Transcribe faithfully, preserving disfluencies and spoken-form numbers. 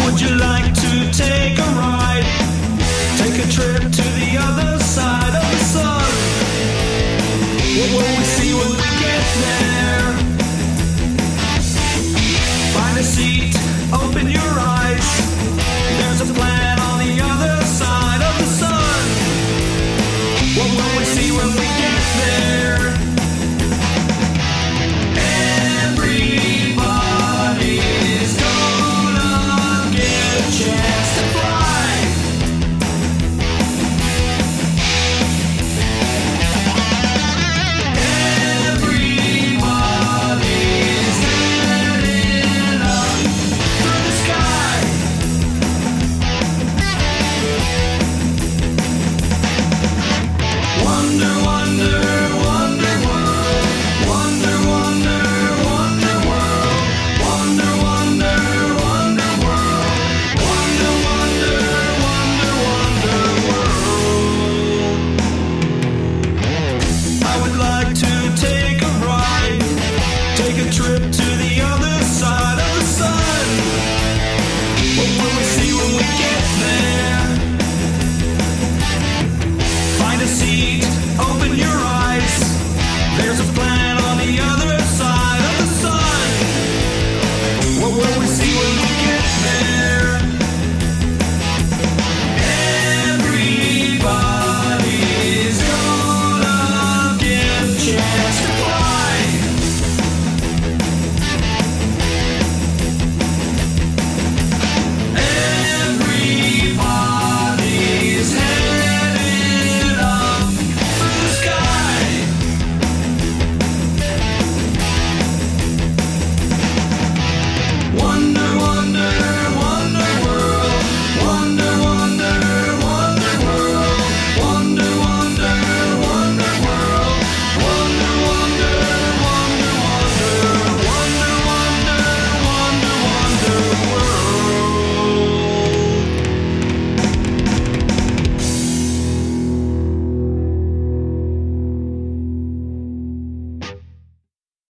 Would you like to take a ride? Take a trip to the other side of the sun. What will we see when we get there? Find a seat